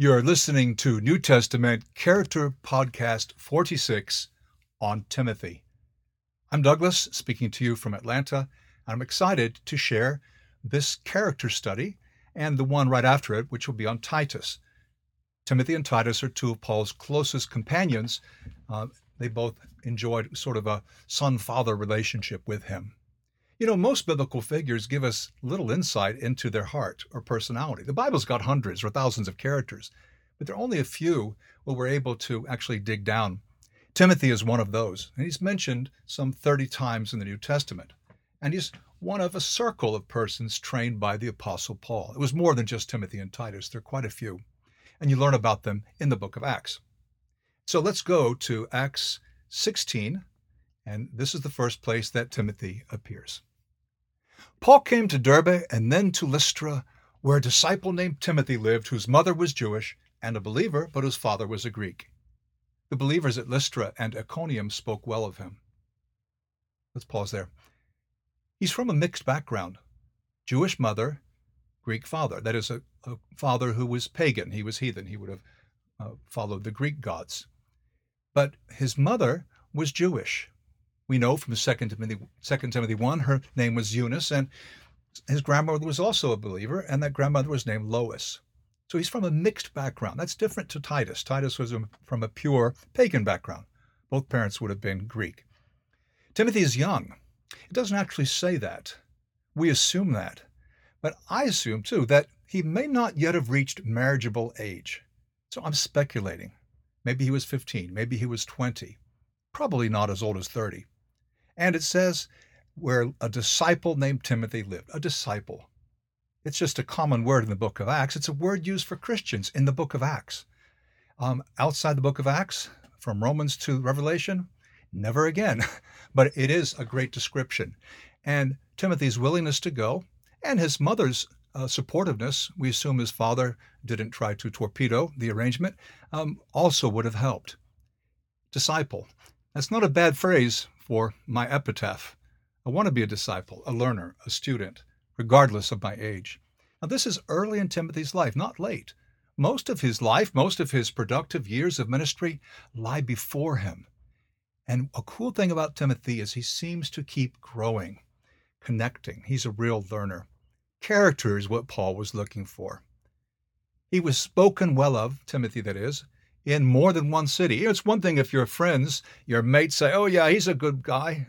You're listening to New Testament Character Podcast 46 on Timothy. I'm Douglas, speaking to you from Atlanta. I'm excited to share this character study and the one right after it, which will be on Titus. Timothy and Titus are two of Paul's closest companions. They both enjoyed sort of a son-father relationship with him. You know, most biblical figures give us little insight into their heart or personality. The Bible's got hundreds or thousands of characters, but there are only a few where we're able to actually dig down. Timothy is one of those, and he's mentioned some 30 times in the New Testament. And he's one of a circle of persons trained by the Apostle Paul. It was more than just Timothy and Titus. There are quite a few. And you learn about them in the book of Acts. So let's go to Acts 16, and this is the first place that Timothy appears. Paul came to Derbe and then to Lystra, where a disciple named Timothy lived, whose mother was Jewish and a believer, but whose father was a Greek. The believers at Lystra and Iconium spoke well of him. Let's pause there. He's from a mixed background. Jewish mother, Greek father. That is a father who was pagan. He was heathen. He would have followed the Greek gods. But his mother was Jewish. We know from 2 Timothy 1, her name was Eunice, and his grandmother was also a believer, and that grandmother was named Lois. So he's from a mixed background. That's different to Titus. Titus was from a pure pagan background. Both parents would have been Greek. Timothy is young. It doesn't actually say that. We assume that. But I assume, too, that he may not yet have reached marriageable age. So I'm speculating. Maybe he was 15. Maybe he was 20. Probably not as old as 30. And it says where a disciple named Timothy lived. A disciple. It's just a common word in the book of Acts. It's a word used for Christians in the book of Acts. Outside the book of Acts, from Romans to Revelation, never again. But it is a great description. And Timothy's willingness to go and his mother's supportiveness, we assume his father didn't try to torpedo the arrangement, also would have helped. Disciple. That's not a bad phrase for my epitaph. I want to be a disciple, a learner, a student, regardless of my age. Now, this is early in Timothy's life, not late. Most of his life, most of his productive years of ministry lie before him. And a cool thing about Timothy is he seems to keep growing, connecting. He's a real learner. Character is what Paul was looking for. He was spoken well of, Timothy that is, in more than one city. It's one thing if your friends, your mates say, oh yeah, he's a good guy,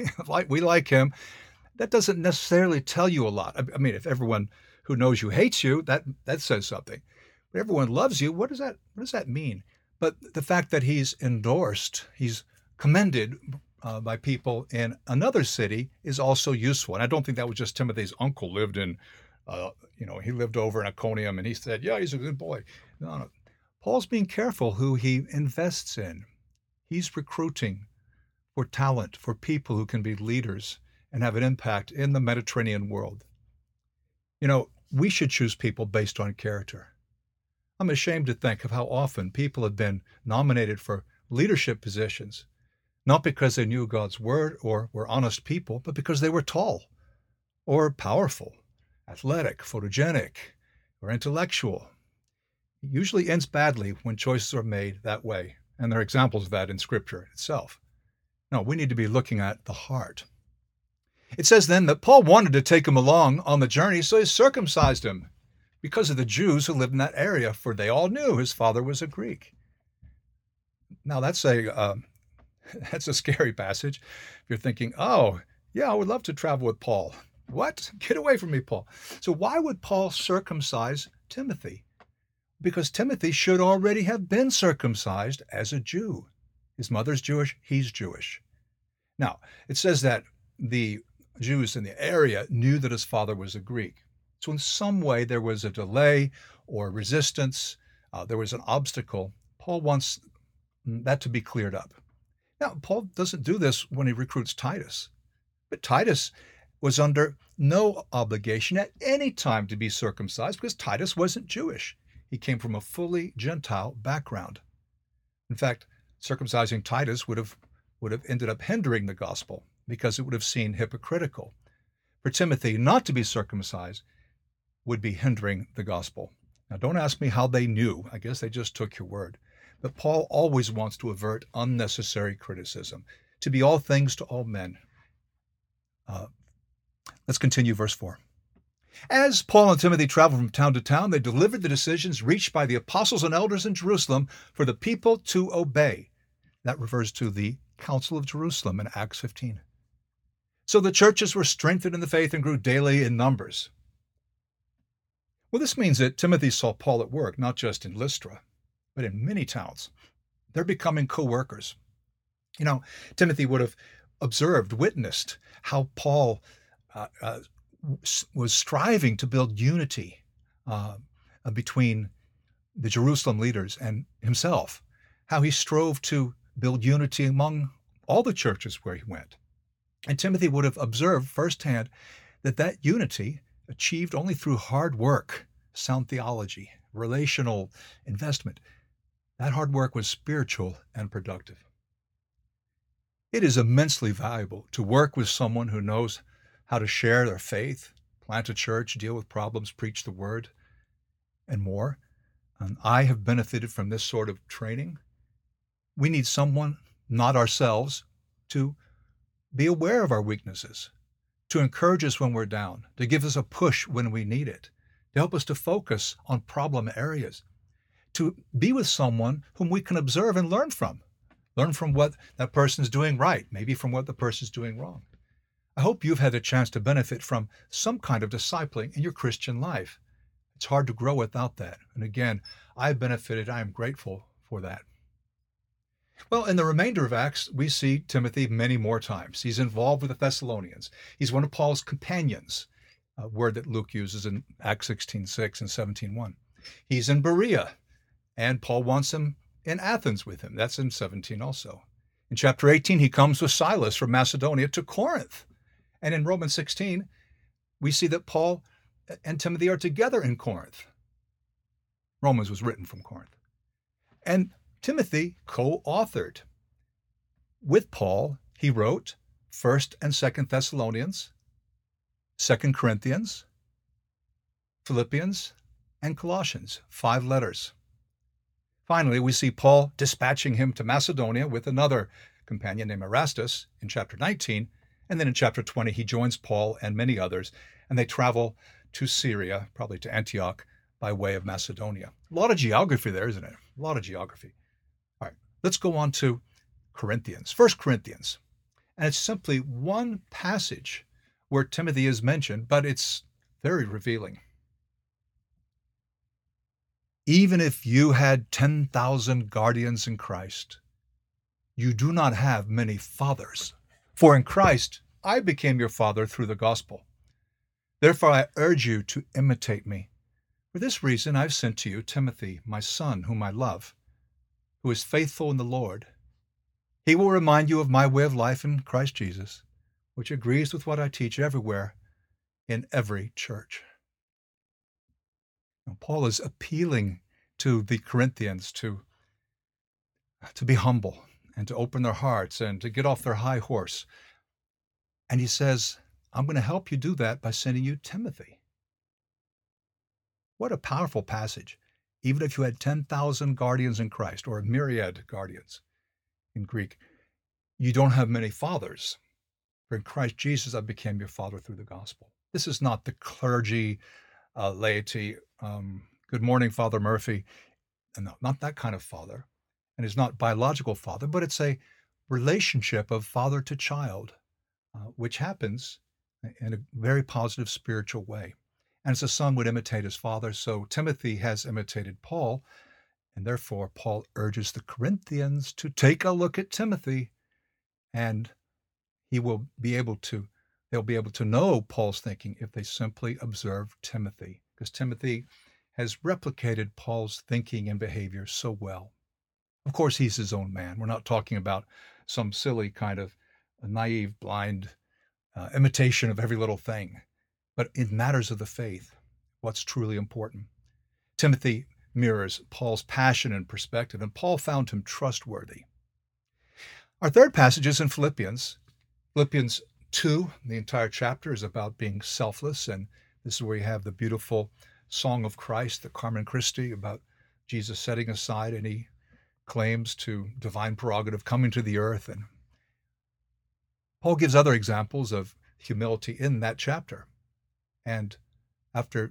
we like him. That doesn't necessarily tell you a lot. I mean, if everyone who knows you hates you, that says something. But everyone loves you, what does that mean? But the fact that he's endorsed, he's commended by people in another city is also useful. And I don't think that was just Timothy's uncle lived in, he lived over in Iconium and he said, yeah, he's a good boy. No. Paul's being careful who he invests in. He's recruiting for talent, for people who can be leaders and have an impact in the Mediterranean world. You know, we should choose people based on character. I'm ashamed to think of how often people have been nominated for leadership positions, not because they knew God's word or were honest people, but because they were tall or powerful, athletic, photogenic, or intellectual. It usually ends badly when choices are made that way, and there are examples of that in Scripture itself. No, we need to be looking at the heart. It says then that Paul wanted to take him along on the journey, so he circumcised him because of the Jews who lived in that area, for they all knew his father was a Greek. Now that's a scary passage. If you're thinking, oh, yeah, I would love to travel with Paul. What? Get away from me, Paul. So why would Paul circumcise Timothy? Because Timothy should already have been circumcised as a Jew. His mother's Jewish, he's Jewish. Now, it says that the Jews in the area knew that his father was a Greek. So in some way there was a delay or resistance, there was an obstacle. Paul wants that to be cleared up. Now, Paul doesn't do this when he recruits Titus, but Titus was under no obligation at any time to be circumcised because Titus wasn't Jewish. He came from a fully Gentile background. In fact, circumcising Titus would have ended up hindering the gospel because it would have seemed hypocritical. For Timothy not to be circumcised would be hindering the gospel. Now, don't ask me how they knew. I guess they just took your word. But Paul always wants to avert unnecessary criticism, to be all things to all men. Let's continue verse 4. As Paul and Timothy traveled from town to town, they delivered the decisions reached by the apostles and elders in Jerusalem for the people to obey. That refers to the Council of Jerusalem in Acts 15. So the churches were strengthened in the faith and grew daily in numbers. Well, this means that Timothy saw Paul at work, not just in Lystra, but in many towns. They're becoming co-workers. Timothy would have observed, witnessed how Paul was striving to build unity between the Jerusalem leaders and himself, how he strove to build unity among all the churches where he went. And Timothy would have observed firsthand that unity, achieved only through hard work, sound theology, relational investment, that hard work was spiritual and productive. It is immensely valuable to work with someone who knows how to share their faith, plant a church, deal with problems, preach the word, and more. And I have benefited from this sort of training. We need someone, not ourselves, to be aware of our weaknesses, to encourage us when we're down, to give us a push when we need it, to help us to focus on problem areas, to be with someone whom we can observe and learn from what that person's doing right, maybe from what the person's doing wrong. I hope you've had a chance to benefit from some kind of discipling in your Christian life. It's hard to grow without that. And again, I've benefited. I am grateful for that. Well, in the remainder of Acts, we see Timothy many more times. He's involved with the Thessalonians. He's one of Paul's companions, a word that Luke uses in Acts 16:6 and 17:1. He's in Berea, and Paul wants him in Athens with him. That's in 17 also. In chapter 18, he comes with Silas from Macedonia to Corinth. And in Romans 16, we see that Paul and Timothy are together in Corinth. Romans was written from Corinth. And Timothy co-authored. With Paul, he wrote 1st and 2nd Thessalonians, 2nd Corinthians, Philippians, and Colossians, 5 letters. Finally, we see Paul dispatching him to Macedonia with another companion named Erastus in chapter 19, and then in chapter 20, he joins Paul and many others, and they travel to Syria, probably to Antioch, by way of Macedonia. A lot of geography there, isn't it? A lot of geography. All right, let's go on to Corinthians, 1 Corinthians. And it's simply one passage where Timothy is mentioned, but it's very revealing. Even if you had 10,000 guardians in Christ, you do not have many fathers. For in Christ, I became your father through the gospel. Therefore, I urge you to imitate me. For this reason, I've sent to you Timothy, my son, whom I love, who is faithful in the Lord. He will remind you of my way of life in Christ Jesus, which agrees with what I teach everywhere in every church. Now, Paul is appealing to the Corinthians to be humble and to open their hearts and to get off their high horse. And he says, I'm going to help you do that by sending you Timothy. What a powerful passage. Even if you had 10,000 guardians in Christ, or a myriad guardians in Greek, you don't have many fathers. For in Christ Jesus, I became your father through the gospel. This is not the clergy, laity, good morning, Father Murphy. No, not that kind of father. And it's not biological father, but it's a relationship of father to child, which happens in a very positive spiritual way. And as a son would imitate his father, so Timothy has imitated Paul, and therefore Paul urges the Corinthians to take a look at Timothy, and they'll be able to know Paul's thinking if they simply observe Timothy, because Timothy has replicated Paul's thinking and behavior so well. Of course, he's his own man. We're not talking about some silly kind of naive, blind imitation of every little thing, but in matters of the faith, what's truly important. Timothy mirrors Paul's passion and perspective, and Paul found him trustworthy. Our third passage is in Philippians. Philippians 2, the entire chapter is about being selfless, and this is where you have the beautiful Song of Christ, the Carmen Christi, about Jesus setting aside any claims to divine prerogative, coming to the earth. And Paul gives other examples of humility in that chapter. And after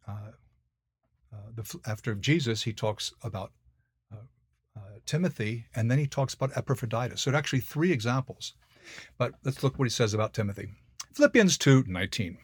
after Jesus, he talks about Timothy, and then he talks about Epaphroditus. So actually 3 examples. But let's look what he says about Timothy. Philippians 2:19.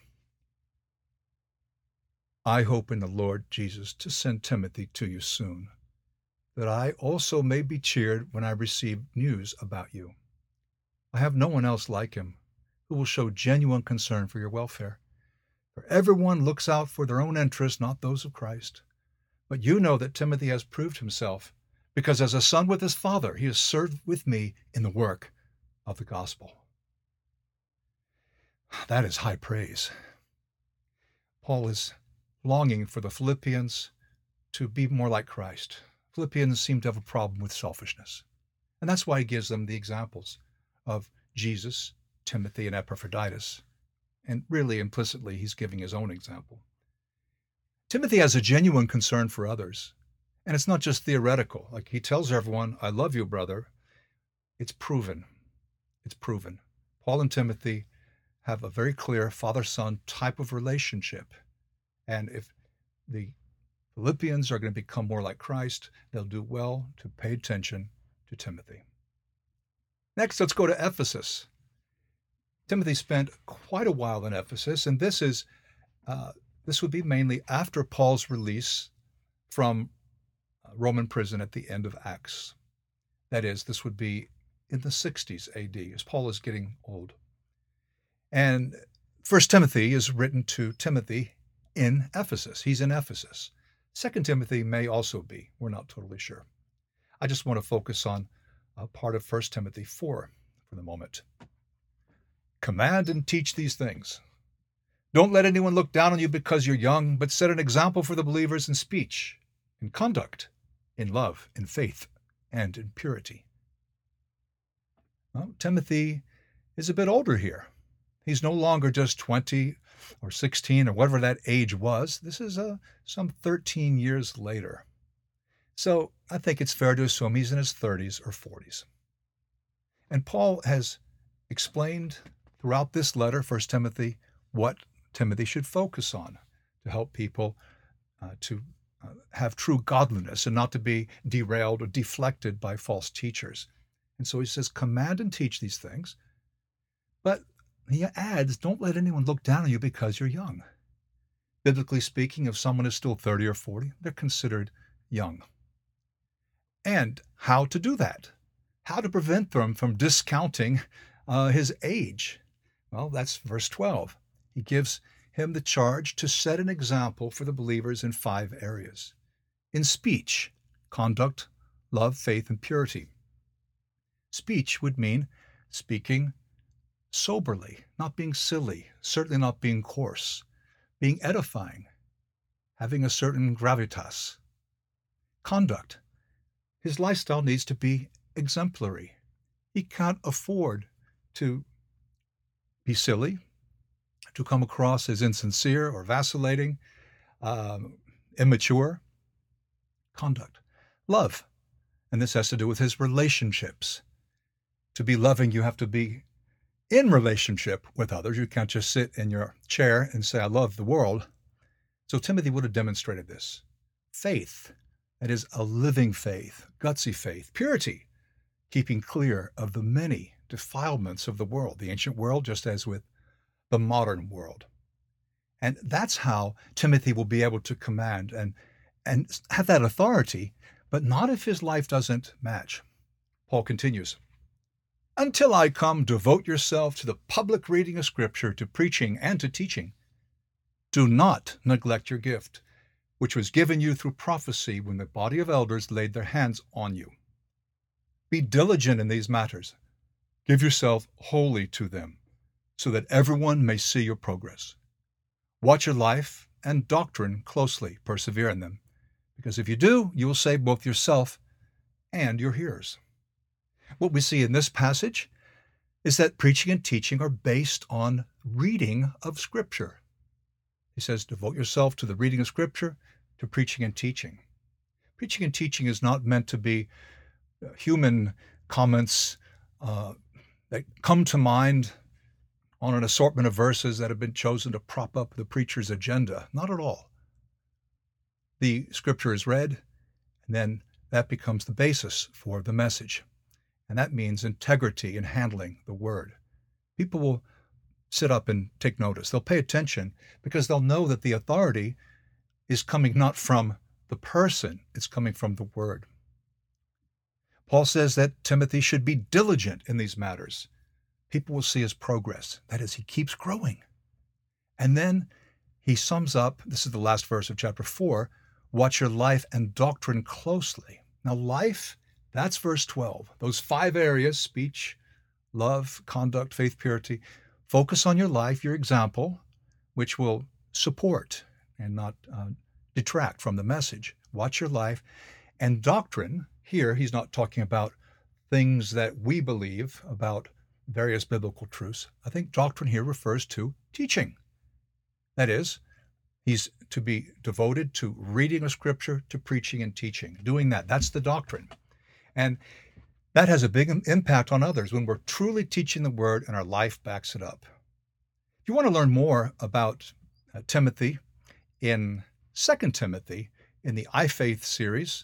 I hope in the Lord Jesus to send Timothy to you soon, that I also may be cheered when I receive news about you. I have no one else like him who will show genuine concern for your welfare. For everyone looks out for their own interests, not those of Christ. But you know that Timothy has proved himself, because as a son with his father, he has served with me in the work of the gospel. That is high praise. Paul is longing for the Philippians to be more like Christ. Philippians seem to have a problem with selfishness. And that's why he gives them the examples of Jesus, Timothy, and Epaphroditus. And really, implicitly, he's giving his own example. Timothy has a genuine concern for others. And it's not just theoretical. Like he tells everyone, I love you, brother. It's proven. It's proven. Paul and Timothy have a very clear father-son type of relationship. And if the Philippians are going to become more like Christ, they'll do well to pay attention to Timothy. Next, let's go to Ephesus. Timothy spent quite a while in Ephesus, and this would be mainly after Paul's release from Roman prison at the end of Acts. That is, this would be in the 60s AD, as Paul is getting old. And 1 Timothy is written to Timothy in Ephesus. He's in Ephesus. 2 Timothy may also be. We're not totally sure. I just want to focus on a part of 1 Timothy 4 for the moment. Command and teach these things. Don't let anyone look down on you because you're young, but set an example for the believers in speech, in conduct, in love, in faith, and in purity. Well, Timothy is a bit older here. He's no longer just 20 or 16 or whatever that age was. This is some 13 years later. So I think it's fair to assume he's in his 30s or 40s. And Paul has explained throughout this letter, 1 Timothy, what Timothy should focus on to help people to have true godliness and not to be derailed or deflected by false teachers. And so he says, command and teach these things. But he adds, don't let anyone look down on you because you're young. Biblically speaking, if someone is still 30 or 40, they're considered young. And how to do that? How to prevent them from discounting his age? Well, that's verse 12. He gives him the charge to set an example for the believers in 5 areas. In speech, conduct, love, faith, and purity. Speech would mean speaking soberly, not being silly, certainly not being coarse, being edifying, having a certain gravitas. Conduct. His lifestyle needs to be exemplary. He can't afford to be silly, to come across as insincere or vacillating, immature. Conduct. Love. And this has to do with his relationships. To be loving, you have to be in relationship with others. You can't just sit in your chair and say, I love the world. So Timothy would have demonstrated this. Faith. That is a living faith, gutsy faith. Purity. Keeping clear of the many defilements of the world, the ancient world, just as with the modern world. And that's how Timothy will be able to command and have that authority, but not if his life doesn't match. Paul continues, until I come, devote yourself to the public reading of Scripture, to preaching and to teaching. Do not neglect your gift, which was given you through prophecy when the body of elders laid their hands on you. Be diligent in these matters. Give yourself wholly to them, so that everyone may see your progress. Watch your life and doctrine closely. Persevere in them, because if you do, you will save both yourself and your hearers. What we see in this passage is that preaching and teaching are based on reading of Scripture. He says, devote yourself to the reading of Scripture, to preaching and teaching. Preaching and teaching is not meant to be human comments that come to mind on an assortment of verses that have been chosen to prop up the preacher's agenda. Not at all. The Scripture is read, and then that becomes the basis for the message. And that means integrity in handling the word. People will sit up and take notice. They'll pay attention because they'll know that the authority is coming not from the person, it's coming from the word. Paul says that Timothy should be diligent in these matters. People will see his progress. That is, he keeps growing. And then he sums up, this is the last verse of chapter 4, watch your life and doctrine closely. Now, life, that's verse 12. Those 5 areas, speech, love, conduct, faith, purity. Focus on your life, your example, which will support and not detract from the message. Watch your life. And doctrine, here he's not talking about things that we believe about various biblical truths. I think doctrine here refers to teaching. That is, he's to be devoted to reading of Scripture, to preaching and teaching. Doing that, that's the doctrine. And that has a big impact on others when we're truly teaching the word and our life backs it up. If you want to learn more about Timothy in 2 Timothy, in the iFaith series,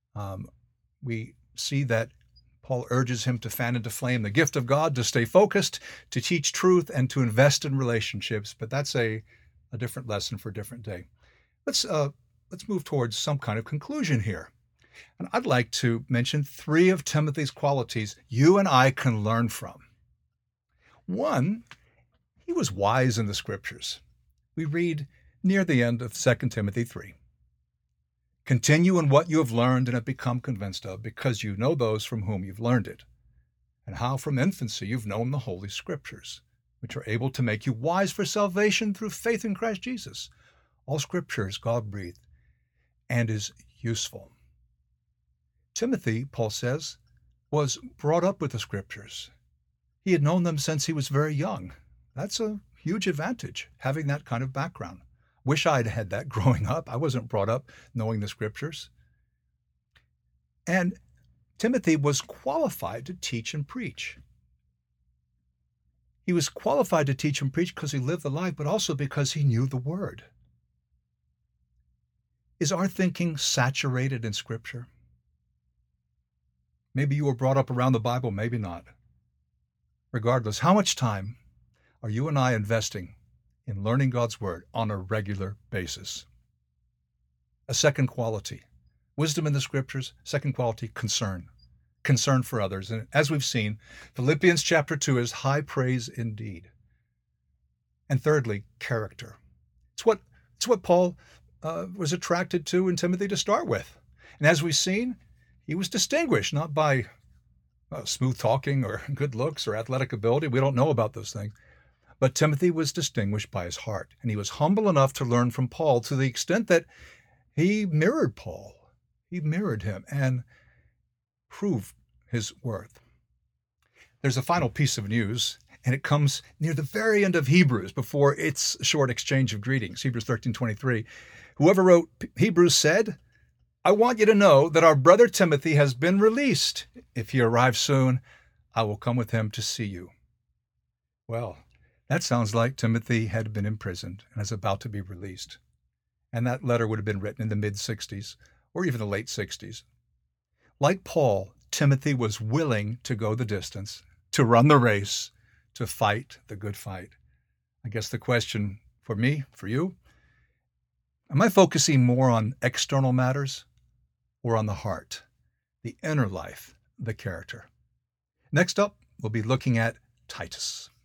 we see that Paul urges him to fan into flame the gift of God, to stay focused, to teach truth, and to invest in relationships. But that's a different lesson for a different day. Let's move towards some kind of conclusion here. And I'd like to mention 3 of Timothy's qualities you and I can learn from. 1, he was wise in the Scriptures. We read near the end of 2 Timothy 3. Continue in what you have learned and have become convinced of, because you know those from whom you've learned it, and how from infancy you've known the Holy Scriptures, which are able to make you wise for salvation through faith in Christ Jesus. All Scripture is God-breathed and is useful. Timothy, Paul says, was brought up with the Scriptures. He had known them since he was very young. That's a huge advantage, having that kind of background. Wish I'd had that growing up. I wasn't brought up knowing the Scriptures. And Timothy was qualified to teach and preach. He was qualified to teach and preach because he lived the life, but also because he knew the Word. Is our thinking saturated in Scripture? Maybe you were brought up around the Bible, maybe not. Regardless, how much time are you and I investing in learning God's Word on a regular basis? A second quality, wisdom in the Scriptures. Second quality, concern. Concern for others. And as we've seen, Philippians chapter 2 is high praise indeed. And thirdly, character. It's what Paul was attracted to in Timothy to start with. And as we've seen, he was distinguished not by smooth talking or good looks or athletic ability. We don't know about those things. But Timothy was distinguished by his heart, and he was humble enough to learn from Paul to the extent that he mirrored Paul. He mirrored him and proved his worth. There's a final piece of news, and it comes near the very end of Hebrews before its short exchange of greetings. Hebrews 13:23. Whoever wrote Hebrews said, I want you to know that our brother Timothy has been released. If he arrives soon, I will come with him to see you. Well, that sounds like Timothy had been imprisoned and is about to be released. And that letter would have been written in the mid-60s or even the late 60s. Like Paul, Timothy was willing to go the distance, to run the race, to fight the good fight. I guess the question for me, for you, am I focusing more on external matters or on the heart, the inner life, the character? Next up, we'll be looking at Titus.